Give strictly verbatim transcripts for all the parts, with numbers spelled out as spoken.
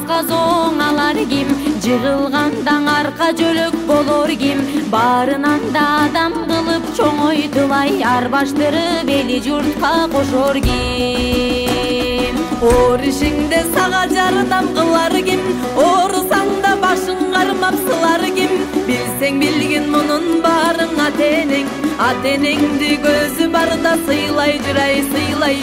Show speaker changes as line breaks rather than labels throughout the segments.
казоң алар ким, жыгылгандан арка жөлөк болор ким, баарынан да адам кылып чоңойтулай ар баштырып эли журтка кошор ким. Оор ишиңде сага жардам кылар ким, оорусаң да башың кармап сылар ким, билсең билгин мунун баарын ата-энең, ата-энеңди көзү барда сыйлай жүрай, сыйлай.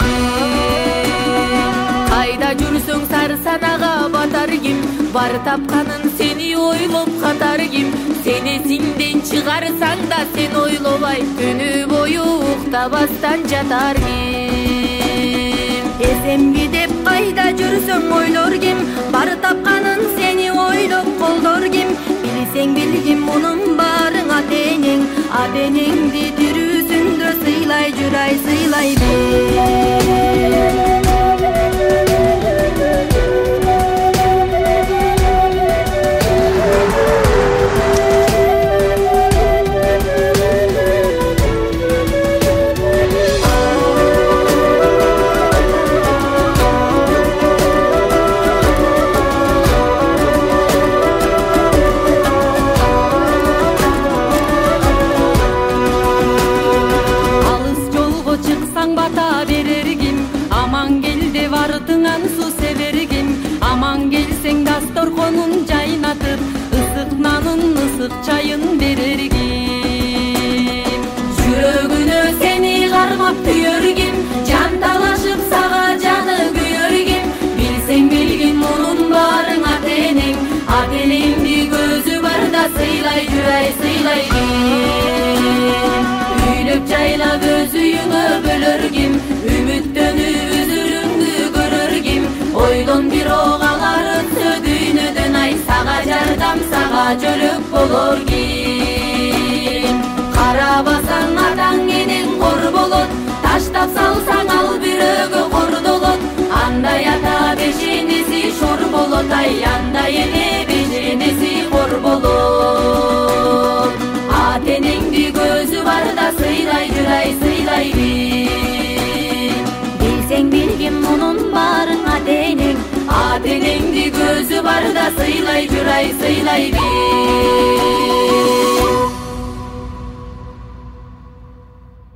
Кайда жүрсөң сарсанага батар ким, бар тапканын сени ойлоп катар ким, сен эсиңден чыгарсаң да сен ойлобай түнү бою уктабастан жатар ким. Эсемби деп кайда жүрсөң ойлор ким, бар тапканын сени ойлоп колдор ким, билсең билгин мунун баарын ата-энең, ата-энеңди тирүүсүндө сыйлай жүрай, сыйлай dastorkonun jaynatıp, ısık nanın ısık çayın verirgim. Жүрөгүнө seni кармап түйөргим, жанталашып сага жаны күйөргим, билсең билгин мунун баарын ата-энең, ата-энеңди көзү барда сыйлай жүрай, сыйлайгим. Үйлөп жайлап өз үйүңө бөлөргим, үмүттөнүп үзүрүңдү көрөргим, ойлон бирок алар өтсө дүйнөдөн ай, сага жардам сага жөлөк болор ким. Карабасаң атаң энең кор болот, таштап салсаң ал бирөөгө кордолот, андай ата бешенеси шор болот, ай андай эне бешенеси кор болот. Ата-энеңди көзү барда сыйлай жүрай, сыйлай бир. Билсең билгин мунун баарын ата-энең, ата-энеңди көзү барда сыйлай жүрай, сыйлай бир.